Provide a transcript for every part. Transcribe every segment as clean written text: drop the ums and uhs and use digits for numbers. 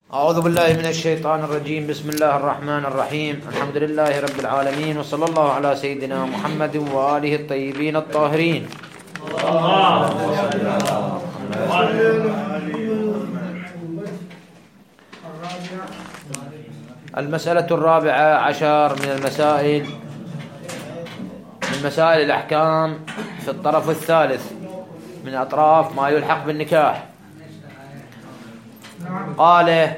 أعوذ بالله من الشيطان الرجيم. بسم الله الرحمن الرحيم. الحمد لله رب العالمين، وصلى الله على سيدنا محمد وآله الطيبين الطاهرين. المسألة الرابعة عشر من مسائل الأحكام في الطرف الثالث من أطراف ما يلحق بالنكاح. قال: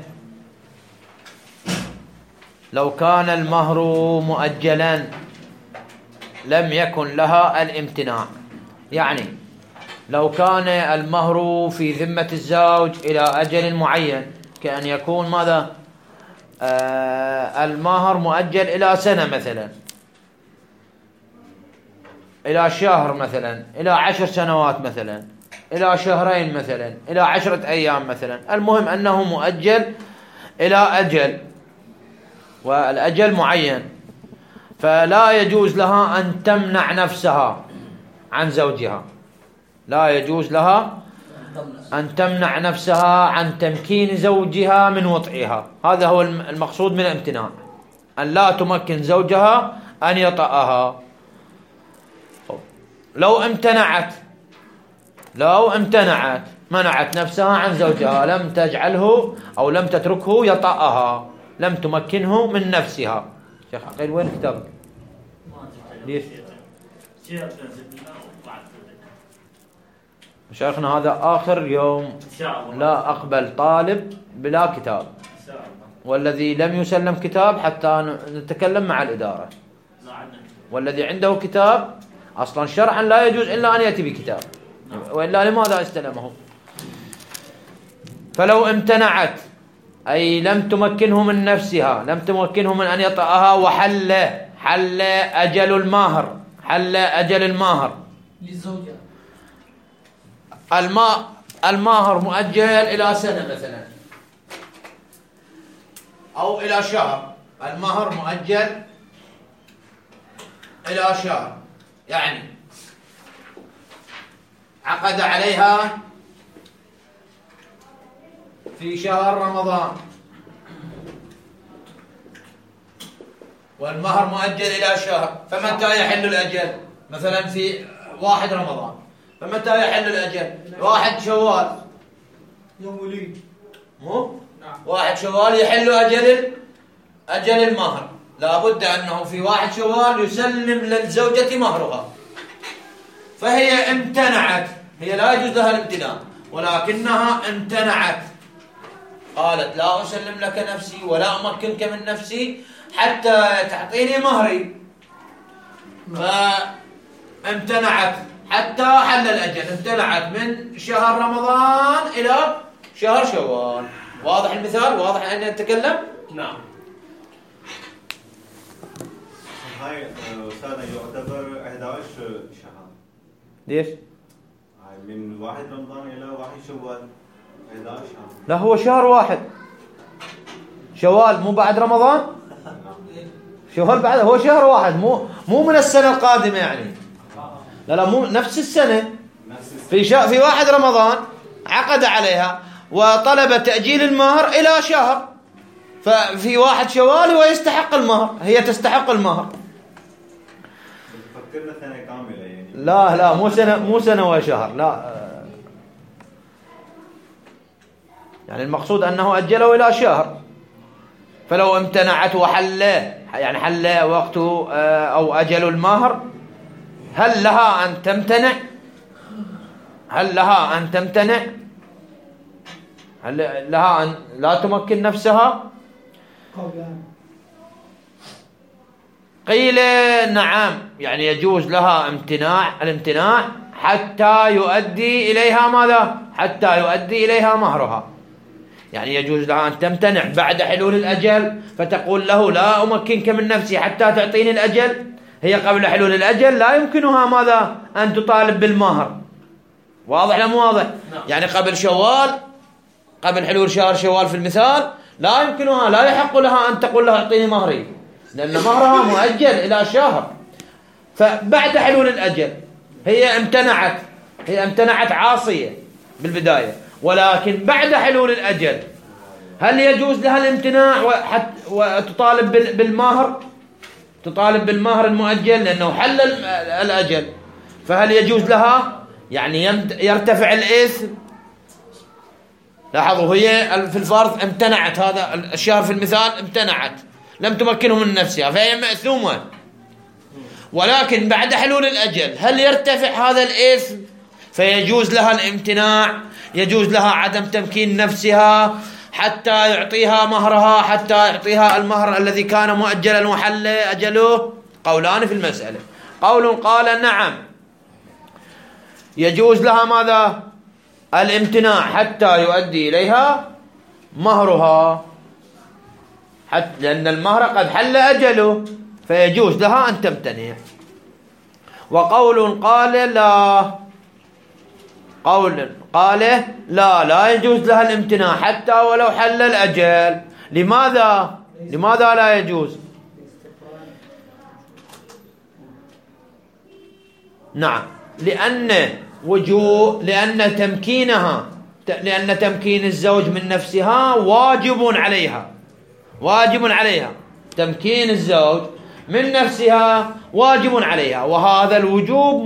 لو كان المهر مؤجلا لم يكن لها الامتناع. يعني لو كان المهر في ذمة الزوج إلى أجل معين، كأن يكون ماذا؟ المهر مؤجل إلى سنة مثلا، إلى شهر مثلا، إلى 10 سنوات مثلا، إلى شهرين مثلا، إلى 10 أيام مثلا. المهم أنه مؤجل إلى أجل، والأجل معين، فلا يجوز لها أن تمنع نفسها عن زوجها. لا يجوز لها أن تمنع نفسها عن تمكين زوجها من وطئها. هذا هو المقصود من الامتناع، أن لا تمكن زوجها أن يطأها. لو امتنعت منعت نفسها عن زوجها، لم تجعله أو لم تتركه يطأها، لم تمكنه من نفسها. شيخ عقيل وين كتابك؟ ليش؟ شيخنا هذا آخر يوم لا أقبل طالب بلا كتاب، والذي لم يسلم كتاب حتى نتكلم مع الإدارة، والذي عنده كتاب أصلا شرعا لا يجوز إلا أن يأتي بكتاب، وإلا لماذا استلمه؟ فلو امتنعت أي لم تمكنه من نفسها، لم تمكنه من أن يطأها، وحل أجل الماهر للزوجة. الماهر مؤجل إلى سنة مثلا أو إلى شهر. الماهر مؤجل إلى شهر، يعني عقد عليها في شهر رمضان، والمهر مؤجل إلى شهر، فمتى يحل الأجل؟ مثلا في 1 رمضان، فمتى يحل الأجل؟ 1 شوال، يوم وليد، مو؟ 1 شوال يحل أجل المهر. لابد أنه في 1 شوال يسلم للزوجة مهرها. فهي امتنعت، هي لا يجوز لها الامتناع، ولكنها امتنعت، قالت: لا أسلم لك نفسي ولا أمكنك من نفسي حتى تعطيني مهري. فامتنعت حتى حل الأجل، امتنعت من شهر رمضان إلى شهر شوال. واضح المثال؟ واضح أن نتكلم؟ نعم. هاي أستاذنا يعتبر 11 شهر. ليش؟ من 1 رمضان إلى 1 شوال 11 شهر. لا، هو شهر واحد. شوال مو بعد رمضان؟ شوال بعد، هو شهر واحد، مو من السنة القادمة يعني. لا مو نفس السنة. في 1 رمضان عقد عليها وطلب تأجيل المهر إلى شهر، ففي 1 شوال هو يستحق المهر، هي تستحق المهر. فكرنا سنة كاملة يعني. لا مو سنة وشهر، لا. يعني المقصود أنه أجله إلى شهر. فلو امتنعت وحل، يعني حل وقت أو أجل المهر، هل لها أن تمتنع؟ هل لها أن لا تمكن نفسها؟ قيل نعم، يعني يجوز لها الامتناع حتى يؤدي إليها ماذا؟ حتى يؤدي إليها مهرها. يعني يجوز لها أن تمتنع بعد حلول الأجل، فتقول له: لا أمكنك من نفسي حتى تعطيني الأجل. هي قبل حلول الأجل لا يمكنها ماذا؟ أن تطالب بالمهر. واضح لا مو واضح؟ يعني قبل شوال، قبل حلول شهر شوال في المثال، لا يمكنها، لا يحق لها أن تقول له: أعطيني مهري، لأن مهرها مؤجل إلى شهر. فبعد حلول الأجل هي امتنعت عاصية بالبداية، ولكن بعد حلول الأجل هل يجوز لها الامتناع وتطالب بالمهر؟ تطالب بالمهر المؤجل لأنه حل الأجل، فهل يجوز لها؟ يعني يرتفع الإثم. لاحظوا هي في الفرض امتنعت، هذا الشهر في المثال امتنعت، لم تمكنه من نفسها فهي مأثومة، ولكن بعد حلول الأجل هل يرتفع هذا الإثم فيجوز لها الامتناع؟ يجوز لها عدم تمكين نفسها حتى يعطيها مهرها، حتى يعطيها المهر الذي كان مؤجلا وحل أجله؟ قولان في المسألة. قول قال نعم يجوز لها ماذا؟ الامتناع حتى يؤدي إليها مهرها، حتى لأن المهر قد حل أجله فيجوز لها أن تمتنع. وقول قال لا، قول قال لا يجوز لها الامتناع حتى ولو حل الأجل. لماذا لا يجوز؟ نعم لأن تمكين الزوج من نفسها واجب عليها، تمكين الزوج من نفسها واجب عليها، وهذا الوجوب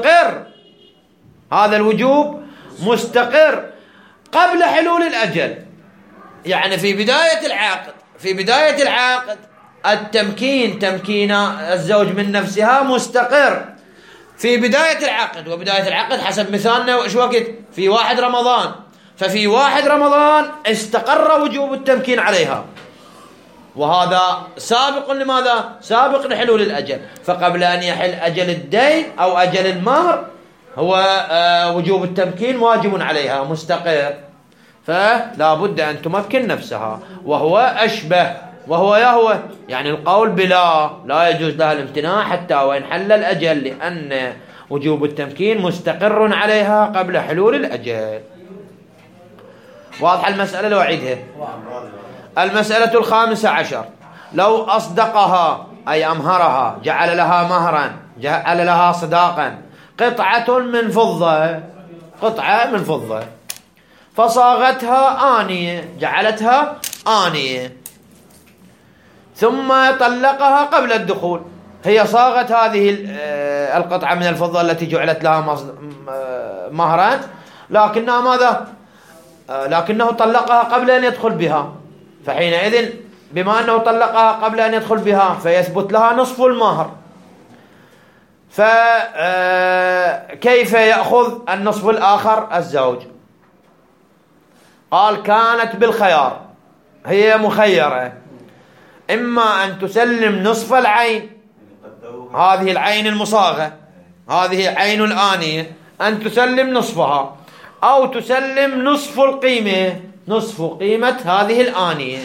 مستقر قبل حلول الأجل. يعني في بداية العقد تمكين الزوج من نفسها مستقر في بداية العقد، وبداية العقد حسب مثالنا وإيش وقت؟ في 1 رمضان، ففي 1 رمضان استقر وجوب التمكين عليها، وهذا سابق لماذا؟ سابق لحلول الأجل. فقبل أن يحل أجل الدين أو أجل المهر هو وجوب التمكين واجب عليها مستقر، فلا بد أن تمكن نفسها، وهو أشبه وهو يعني القول لا يجوز لها الامتناع حتى وإن حل الأجل، لأن وجوب التمكين مستقر عليها قبل حلول الأجل. واضح المسألة؟ لو أعيدها. المسألة 15، لو أصدقها أي أمهرها، جعل لها مهرا، جعل لها صداقا، قطعة من فضة، فصاغتها آنية، جعلتها آنية، ثم طلقها قبل الدخول. هي صاغت هذه القطعة من الفضة التي جعلت لها مهرا، لكنها ماذا؟ لكنه طلقها قبل أن يدخل بها، فحينئذ بما أنه طلقها قبل أن يدخل بها فيثبت لها نصف المهر، فكيف يأخذ النصف الآخر الزوج؟ قال كانت بالخيار، هي مخيرة، إما أن تسلم نصف العين، هذه العين المصاغة، هذه عين الآنية، أن تسلم نصفها، أو تسلم نصف القيمة، نصف قيمة هذه الآنية،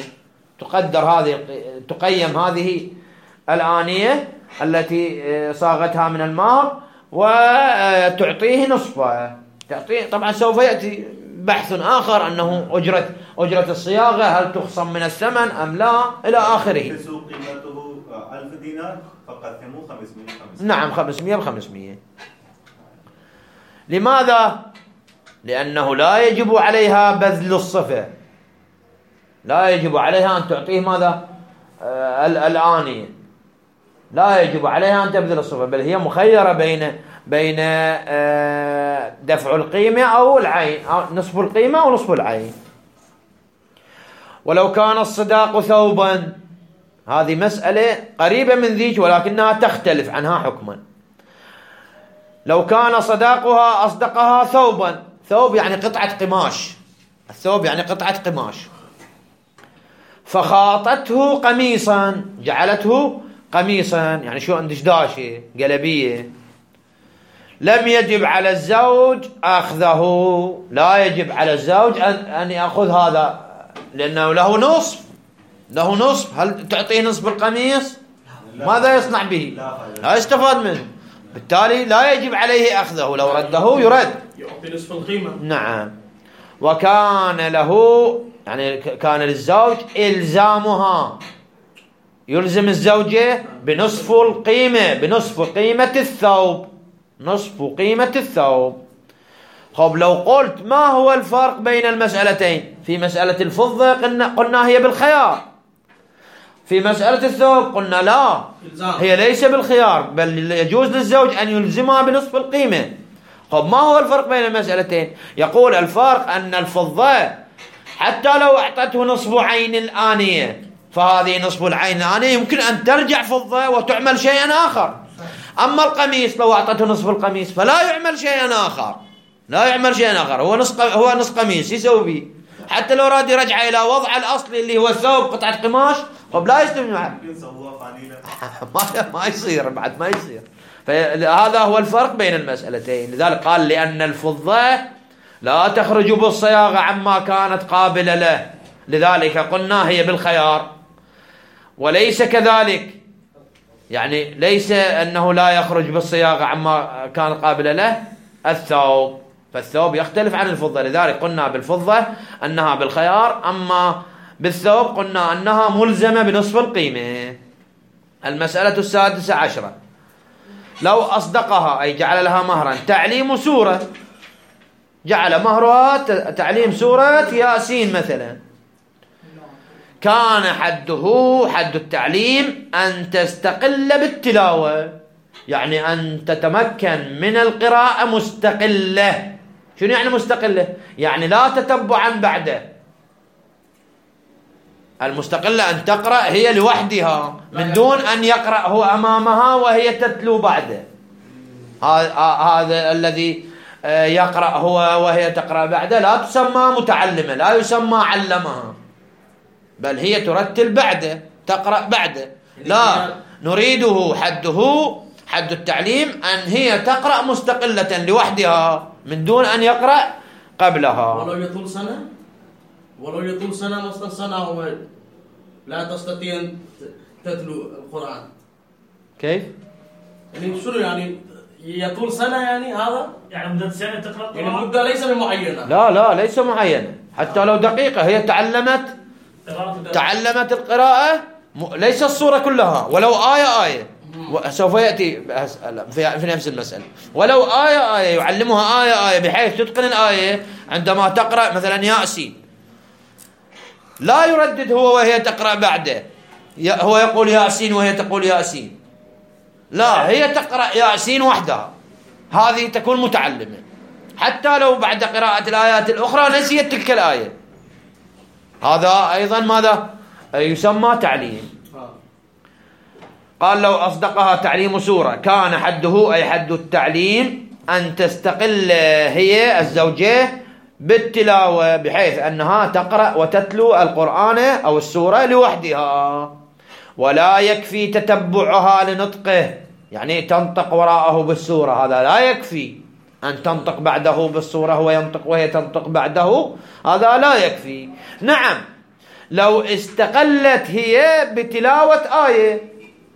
تقيم هذه الآنية التي صاغتها من المهر وتعطيه نصفها. طبعا سوف يأتي بحث آخر أنه أجرة الصياغة هل تخصم من الثمن أم لا إلى آخره. قيمته 1000 دينار فقسموه 500. نعم 500 ب500. لماذا؟ لأنه لا يجب عليها بذل الصفة، لا يجب عليها أن تعطيه ماذا؟ الآنية، لا يجب عليها أن تبذل الصفة، بل هي مخيرة بين دفع القيمة أو العين، أو نصف القيمة أو نصف العين. ولو كان الصداق ثوبا، هذه مسألة قريبة من ذيك ولكنها تختلف عنها حكما. لو كان صداقها أصدقها ثوبا، ثوب يعني قطعة قماش، الثوب يعني قطعة قماش، فخاطته قميصا، جعلته قميصا، يعني شو دشداشة قلبية، لم يجب على الزوج أخذه، لا يجب على الزوج أن يأخذ هذا، لأنه له نصف. هل تعطيه نصف القميص؟ ماذا يصنع به؟ لا يستفاد منه، بالتالي لا يجب عليه أخذه، لو رده يرد، يعطي نصف القيمة. نعم. وكان له يعني كان للزوج إلزامها، يلزم الزوجة بنصف القيمة، بنصف قيمة الثوب، نصف قيمة الثوب. خب لو قلت ما هو الفرق بين المسألتين؟ في مسألة الفضة قلنا هي بالخيار، في مسألة الثوب قلنا لا، هي ليس بالخيار، بل يجوز للزوج أن يلزمها بنصف القيمة. خب ما هو الفرق بين المسألتين؟ يقول الفرق أن الفضة حتى لو أعطته نصف عين الآنية، فهذه نصف العين الآنية يمكن أن ترجع فضة وتعمل شيئا آخر. أما القميص لو أعطته نصف القميص فلا يعمل شيئا آخر، لا يعمل شيئا آخر، هو نصف قميص يسوي به، حتى لو راد يرجع إلى وضع الأصلي اللي هو الثوب قطعة قماش، طب لا يستمع ما يصير، بعد ما يصير. فهذا هو الفرق بين المسألتين. لذلك قال لأن الفضة لا تخرج بالصياغة عما كانت قابلة له، لذلك قلنا هي بالخيار. وليس كذلك، يعني ليس أنه لا يخرج بالصياغة عما كان قابل له الثوب، فالثوب يختلف عن الفضة، لذلك قلنا بالفضة أنها بالخيار، أما بالثوب قلنا أنها ملزمة بنصف القيمة. المسألة 16 لو أصدقها أي جعل لها مهرا تعليم سورة، جعل مهرها تعليم سورة ياسين مثلا، كان حد التعليم أن تستقل بالتلاوة، يعني أن تتمكن من القراءة مستقلة. شنو يعني مستقلة؟ يعني لا تتبعا بعده. المستقلة أن تقرأ هي لوحدها من دون أن يقرأ هو أمامها وهي تتلو بعده. هذا الذي يقرأ هو وهي تقرأ بعده لا تسمى متعلمة، لا يسمى علمها، بل هي ترتل بعده، تقرأ بعده. لا، نريده حد التعليم أن هي تقرأ مستقلة لوحدها من دون أن يقرأ قبلها. ولو يطول سنة مثلا سنة لا تستطيع أن تتلو القرآن. كيف؟ يعني شنو يعني يطول سنة؟ يعني هذا يعني مدة سنة تقرأ يعني مدة ليس معينة. لا ليس معينة، حتى لو دقيقة هي تعلمت القراءة، ليس الصورة كلها، ولو آية سوف يأتي في نفس المسألة، ولو آية يعلمها آية بحيث تتقن الآية. عندما تقرأ مثلا ياسين لا يردد هو وهي تقرأ بعده، هو يقول ياسين وهي تقول ياسين، لا، هي تقرأ ياسين وحدها، هذه تكون متعلمة حتى لو بعد قراءة الآيات الأخرى نسيت تلك الآية. هذا أيضا ماذا يسمى تعليم. قال لو أصدقها تعليم سورة كان حده أي حد التعليم أن تستقل هي الزوجة بالتلاوة بحيث أنها تقرأ وتتلو القرآن أو السورة لوحدها، ولا يكفي تتبعها لنطقه، يعني تنطق وراءه بالسورة، هذا لا يكفي. أن تنطق بعده بالسورة هو ينطق وهي تنطق بعده، هذا لا يكفي. نعم، لو استقلت هي بتلاوة آية،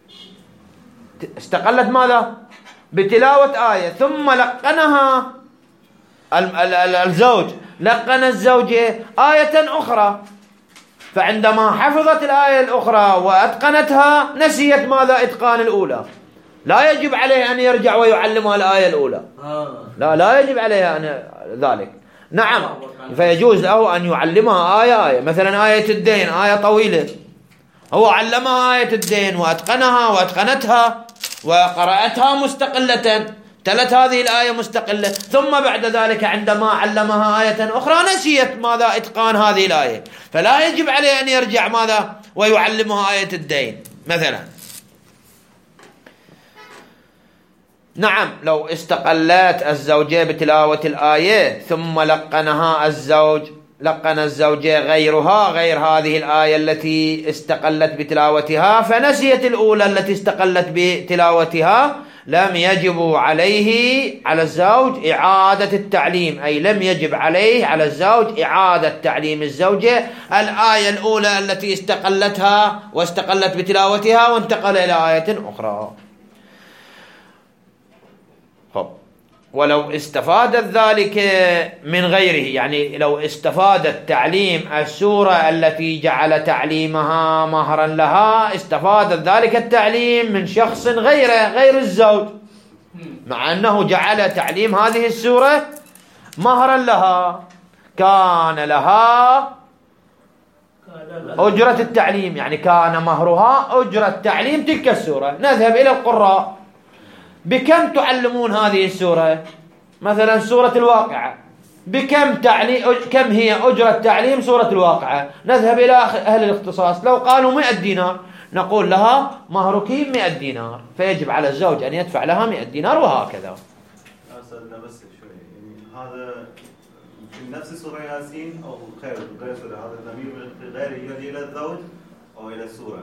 استقلت ماذا؟ بتلاوة آية، ثم لقنها الزوج، لقن الزوجة آية أخرى، فعندما حفظت الآية الأخرى وأتقنتها نسيت ماذا؟ إتقان الأولى، لا يجب عليه أن يرجع ويعلمها الآية الأولى، لا يجب عليه أن ذلك. نعم، فيجوز له أن يعلمها آية، مثلا آية الدين، آية طويلة، هو علمها آية الدين وأتقنتها وقرأتها مستقلة، تلت هذه الآية مستقلة، ثم بعد ذلك عندما علمها آية أخرى نسيت ماذا؟ إتقان هذه الآية، فلا يجب عليه أن يرجع ماذا؟ ويعلمها آية الدين مثلا. نعم، لو استقلت الزوجة بتلاوة الآية ثم لقن الزوجة غيرها غير هذه الآية التي استقلت بتلاوتها، فنسيت الأولى التي استقلت بتلاوتها، لم يجب على الزوج إعادة التعليم، أي لم يجب على الزوج إعادة تعليم الزوجة الآية الأولى التي استقلتها واستقلت بتلاوتها وانتقل إلى آية أخرى. ولو استفادت ذلك من غيره، يعني لو استفادت تعليم السورة التي جعل تعليمها مهرا لها، استفادت ذلك التعليم من شخص غير الزوج، مع أنه جعل تعليم هذه السورة مهرا لها كان لها أجرة التعليم، يعني كان مهرها أجرة تعليم تلك السورة. نذهب إلى القراء، بكم تعلمون هذه السورة؟ مثلا سورة الواقعة، كم هي أجرة تعليم سورة الواقعة؟ نذهب إلى أهل الاختصاص، لو قالوا 100 دينار نقول لها مهرك 100 دينار، فيجب على الزوج أن يدفع لها 100 دينار، وهكذا. أستاذنا بس شوي، يعني هذا في نفس سورة ياسين أو غير سورة، هذا الضمير غير يؤدي إلى الزوج أو إلى السورة؟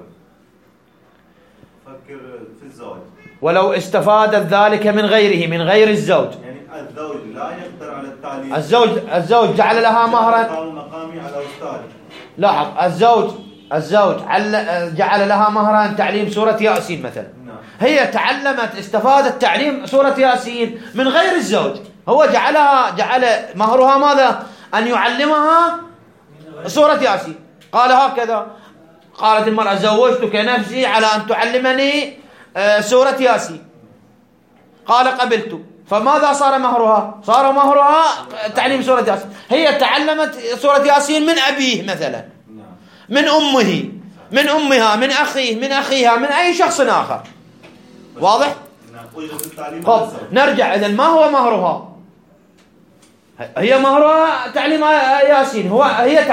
فكر في الزوج. ولو استفادت ذلك من غيره، من غير الزوج، يعني الزوج لا يقدر على التعليم، الزوج جعل لها مهرا مقامي على أستاذ. لاحظ، الزوج جعل لها مهرا تعليم سورة ياسين مثلا. هي تعلمت، استفادت تعليم سورة ياسين من غير الزوج، هو جعل مهرها ماذا؟ أن يعلمها سورة ياسين. قال هكذا، قالت المرأة زوجتك نفسي على أن تعلمني سورة ياسين، قال قبلت. فماذا صار مهرها؟ صار مهرها تعليم سورة ياسين. هي تعلمت سورة ياسين من أبيه مثلا، من أمه، من أمها، من أخيه، من أخيها، من أي شخص آخر. واضح؟ طب نرجع، إذن ما هو مهرها؟ هي مهرها تعليم ياسين، هي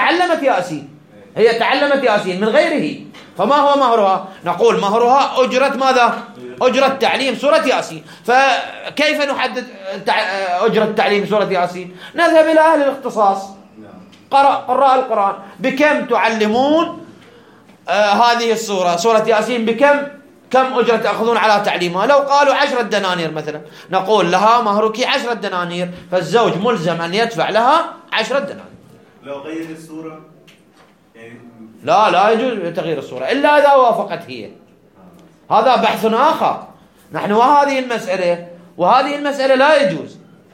تعلمت ياسين من غيره، فما هو مهرها؟ نقول مهرها أجرة ماذا؟ أجرة تعليم سورة ياسين. فكيف نحدد أجرة تعليم سورة ياسين؟ نذهب إلى أهل الاختصاص، قراء القرآن، بكم تعلمون هذه السورة، سورة ياسين، كم أجرة تأخذون على تعليمها؟ لو قالوا 10 دنانير مثلا، نقول لها مهرك 10 دنانير، فالزوج ملزم أن يدفع لها 10 دنانير. لو غير السورة يعني لا يجوز تغيير السورة إلا إذا وافقت هي، هذا بحث آخر. نحن وهذه المسألة لا يجوز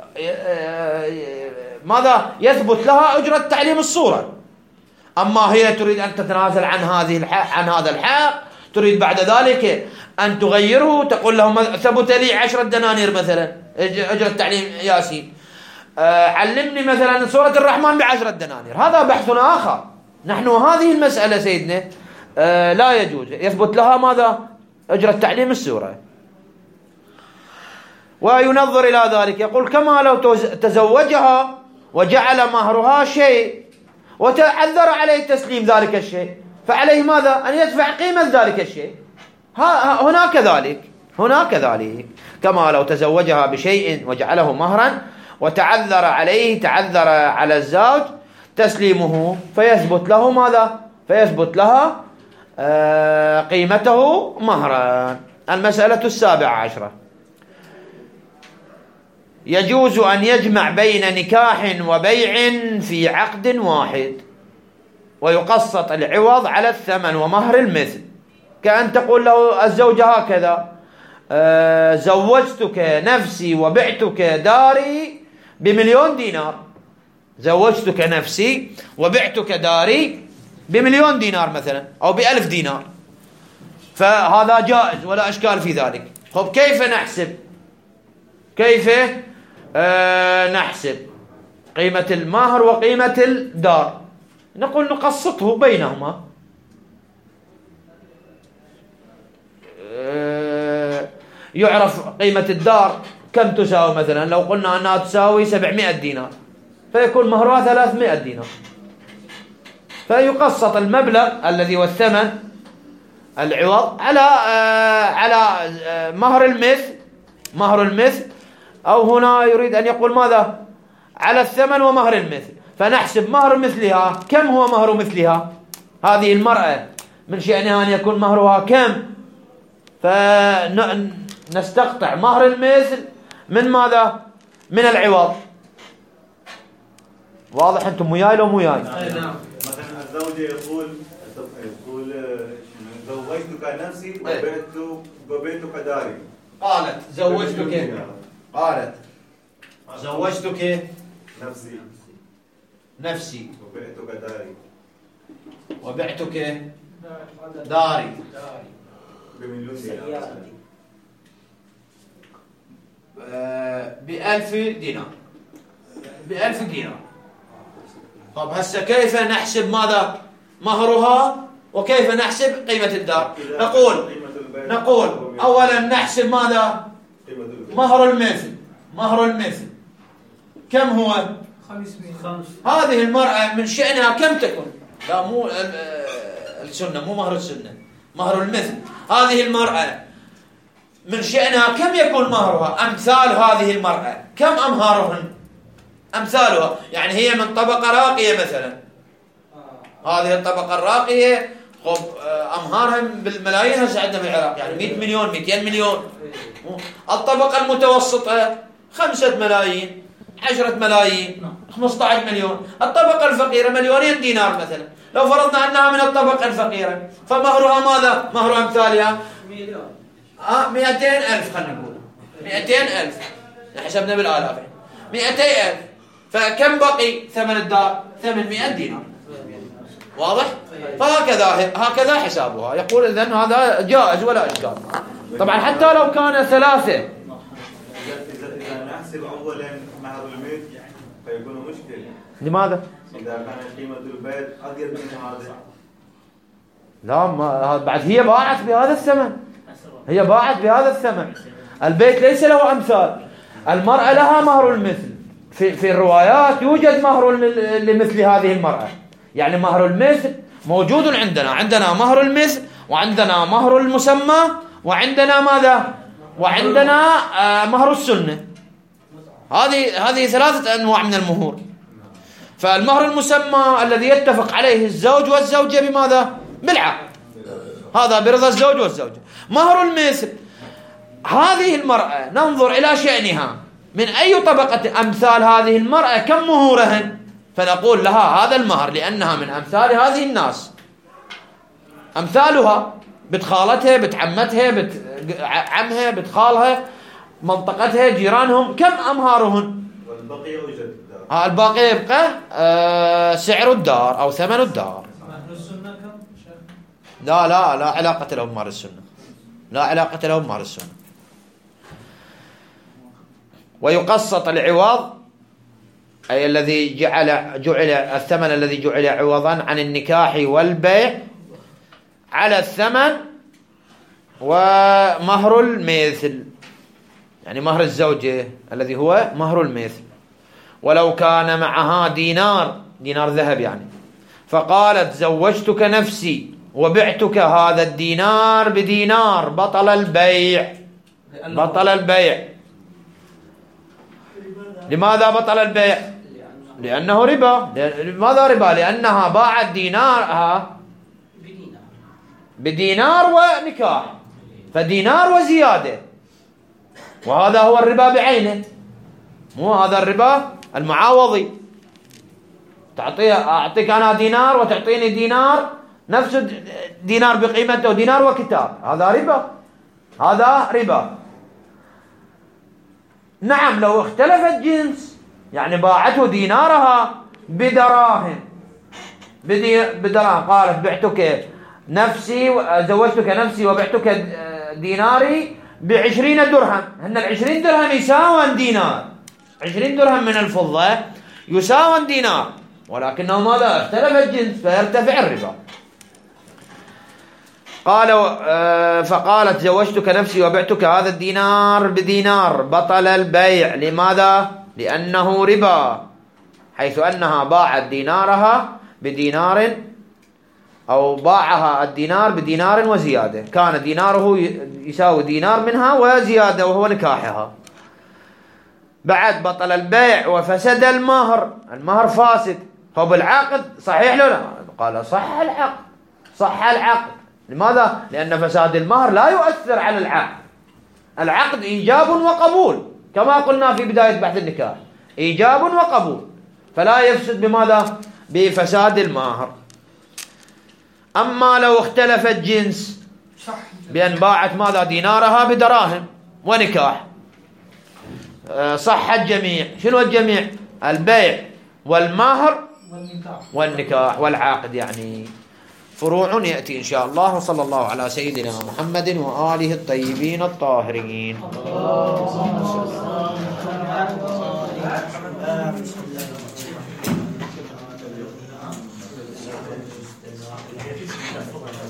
ماذا؟ يثبت لها أجرة تعليم السورة. أما هي تريد أن تتنازل عن هذا الحق، تريد بعد ذلك أن تغيره، تقول لهم ثبت لي 10 دنانير مثلا أجرة تعليم ياسين، علمني مثلا سورة الرحمن ب10 دنانير، هذا بحث آخر. نحن هذه المسألة سيدنا لا يجوز، يثبت لها ماذا؟ أجرة تعليم السورة. وينظر إلى ذلك، يقول كما لو تزوجها وجعل مهرها شيء وتعذر عليه تسليم ذلك الشيء، فعليه ماذا؟ أن يدفع قيمة ذلك الشيء. هناك ذلك كما لو تزوجها بشيء وجعله مهرا وتعذر على الزوج تسليمه، فيثبت له ماذا؟ فيثبت لها قيمته مهرا. المسألة 17، يجوز أن يجمع بين نكاح وبيع في عقد واحد ويقسط العوض على الثمن ومهر المثل، كأن تقول له الزوجة هكذا: زوجتك نفسي وبعتك داري ب1,000,000 دينار، زوجتك نفسي وبعتك داري ب1,000,000 دينار مثلا، أو ب1000 دينار، فهذا جائز ولا أشكال في ذلك. طب كيف نحسب قيمة المهر وقيمة الدار؟ نقول نقسطه بينهما، يعرف قيمة الدار كم تساوي. مثلا لو قلنا أنها تساوي 700 دينار، فيكون مهرها 300 دينار، فيقسط المبلغ الذي والثمن العوض على مهر المثل، أو هنا يريد أن يقول ماذا؟ على الثمن ومهر المثل. فنحسب مهر مثلها، كم هو مهر مثلها؟ هذه المرأة من شأنها أن يكون مهرها كم، فنستقطع مهر المثل من ماذا؟ من العوض. واضح أنتم وياي لو وياي؟ نعم. مثلا الزوجة يقول زوجتك نفسي وبعتك داري، قالت زوجتك نفسي وبعتك داري ب1,000 دينار. ب1000 دينار. طب هسه كيف نحسب ماذا مهرها وكيف نحسب قيمة الدار؟ نقول أولا نحسب ماذا مهر المثل. كم هو 500. هذه المرأة من شأنها كم تكون؟ لا مو السنة، مو مهر السنة، مهر المثل. هذه المرأة من شأنها كم يكون مهرها؟ أمثال هذه المرأة كم أمهارهن؟ أمثالها يعني هي من طبقة راقية مثلا، هذه الطبقة الراقية خب أمهارها بالملايين هسه عندنا بالعراق، يعني 100 مليون 200 مليون. الطبقة المتوسطة 5 ملايين 10 ملايين 15 مليون. الطبقة الفقيرة 2 دينار مثلا. لو فرضنا أنها من الطبقة الفقيرة فمهرها ماذا؟ مهر أمثالها 200,000 خلينا نقول 200,000 حسبنا بالآلاف 200,000. فكم بقي ثمن الدار؟ 800 دينار. واضح؟ هكذا حسابها. يقول إذن هذا جائز ولا إشكال. طبعا حتى لو كان 3. إذا نحسب أولا مهر المثل فيكون مشكلة. لماذا؟ إذا كان قيمة البيت أزيد من هذا. لا ما بعد هي باعت بهذا الثمن. البيت ليس له أمثال. المرأة لها مهر المثل. في الروايات يوجد مهر لمثل هذه المرأة. يعني مهر المثل موجود عندنا مهر المثل، وعندنا مهر المسمى، وعندنا ماذا؟ وعندنا مهر السنة. هذه 3 أنواع من المهور. فالمهر المسمى الذي يتفق عليه الزوج والزوجة بماذا؟ بالعقد، هذا برضا الزوج والزوجة. مهر المثل هذه المرأة ننظر إلى شأنها من أي طبقة. أمثال هذه المرأة كم مهورهن؟ فنقول لها هذا المهر لأنها من أمثال هذه الناس. أمثالها بنت خالتها، بنت عمتها، بنت عمها، بنت خالها، منطقتها، جيرانهم، كم أمهارهن؟ والبقية يوجد الدار. الباقي يبقى سعر الدار أو ثمن الدار. لا علاقة لهم مهر السنة. لا علاقة لهم مهر السنة. ويقسط العوض أي الذي جعل الثمن الذي جعل عوضا عن النكاح والبيع على الثمن ومهر المثل، يعني مهر الزوجة الذي هو مهر المثل. ولو كان معها دينار ذهب يعني، فقالت زوجتك نفسي وبعتك هذا الدينار بدينار، بطل البيع. لماذا بطل البيع؟ لأنه ربا. لماذا ربا؟ لأنها باعت دينارها بدينار ونكاح، فدينار وزيادة، وهذا هو الربا بعينه، مو هذا الربا المعاوضي. أعطيك أنا دينار وتعطيني دينار، نفس دينار بقيمته دينار وكتاب، هذا ربا. نعم لو اختلف الجنس، يعني باعته دينارها بدراهم، قالت بعتك نفسي زوجتك نفسي وبعتك ديناري ب20 درهم. هن 20 درهم يساوون دينار، 20 درهم من الفضة يساوون دينار، ولكنه ماذا؟ اختلف الجنس فيرتفع الربا. فقالت زوجتك نفسي وبعتك هذا الدينار بدينار، بطل البيع. لماذا؟ لأنه ربا، حيث أنها باعت دينارها بدينار، أو باعها الدينار بدينار وزيادة، كان ديناره يساوي دينار منها وزيادة وهو نكاحها. بعد بطل البيع وفسد المهر فاسد. فبالعقد صحيح لا؟ قال صح العقد. لماذا؟ لأن فساد المهر لا يؤثر على العقد إيجاب وقبول، كما قلنا في بداية بحث النكاح، إيجاب وقبول، فلا يفسد بماذا؟ بفساد المهر. أما لو اختلف الجنس بأن باعت ماذا؟ دينارها بدراهم ونكاح، صح الجميع. شنو الجميع؟ البيع والمهر والنكاح والعقد، يعني فروع يأتي إن شاء الله. وصلى الله على سيدنا محمد وآله الطيبين الطاهرين. الصبح